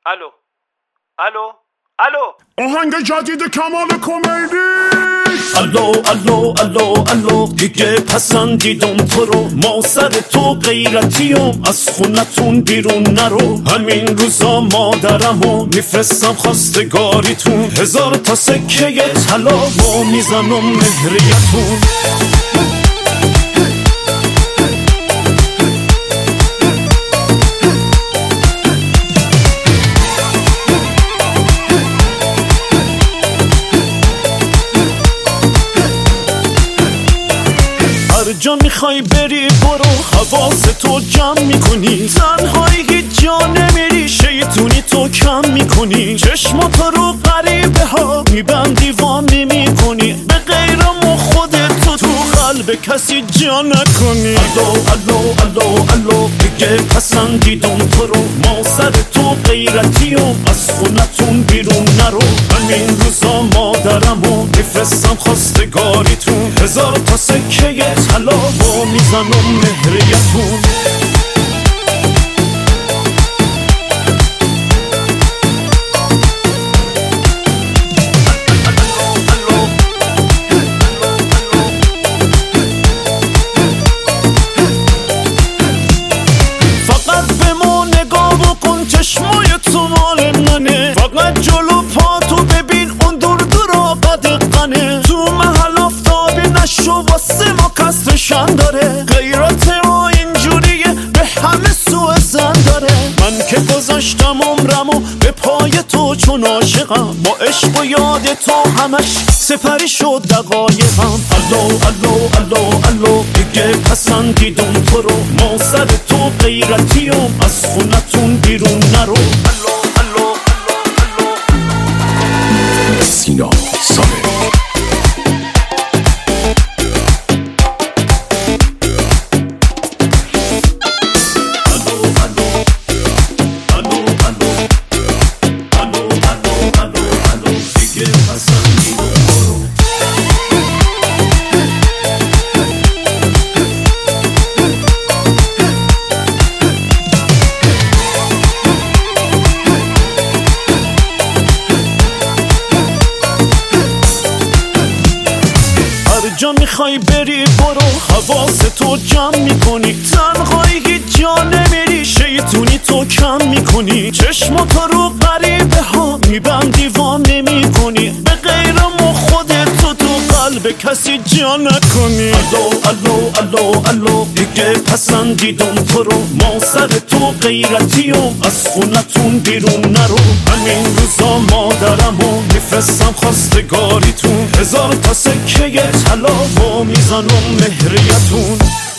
الو الو الو آهنگ جدید کمال کمیلی. الو الو الو الو دیگه پسندیدم تو رو، ما سر تو غیرتیم، از خونتون بیرون نرو. همین روزا مادرمو میفرستم خواستگاریتون، 1000 تا سکه طلا ما میزنم مهریتون. هر جا میخوای بری برو، حواس تو جمع میکنی، تنهایی هیچ جا نمیری، شیطونی تو کم میکنی، چشماتو رو غریبه ها میبندی وام نمیکنی، به غیرم و خودت تو قلب کسی جا نکنی. الو الو الو الو دیگه پسندیدم تو رو، ما سر تو غیرتیم، از خونتون بیرون نرو. همین روزا مادرمو میفرستم خواستگاریتون، 1000 تا سکه طلا با میزنم مهریتون. فقط به ما نگاه بکن، چشمای تو مال منه، فقط جلو پا تو ببین، اون دور دورا قدقنه، تو محل آفتابی نشو واسه ما کسرشن داره، غیرت ما اینجوریه به همه سوء زن داره. من که گذاشتم عمرمو به پای تو چون عاشقم، با عشق و یاد تو همش سپری شد دقایقم. الو الو الو الو دیگه پسندیدم تو رو، ما سر تو غیرتیم، از خونتون بیرون نرو. الو الو الو الو سینا ساله. جا میخوای بری برو، حواس تو جمع میکنی، تنهایی هیچ جا نمیری، شیطونی تو کم میکنی، چشماتو رو غریبه ها میبندی وام نمیکنی، به غیرم و خودت تو قلب کسی جا نکنی. الو الو الو الو دیگه پسندیدم تو رو، ما سر تو غیرتیم، از خونتون بیرون نرو. همین روزا مادرمو میفرستم خواستگاریتون، 1000 تا سکه طلا با میزنم مهریتون.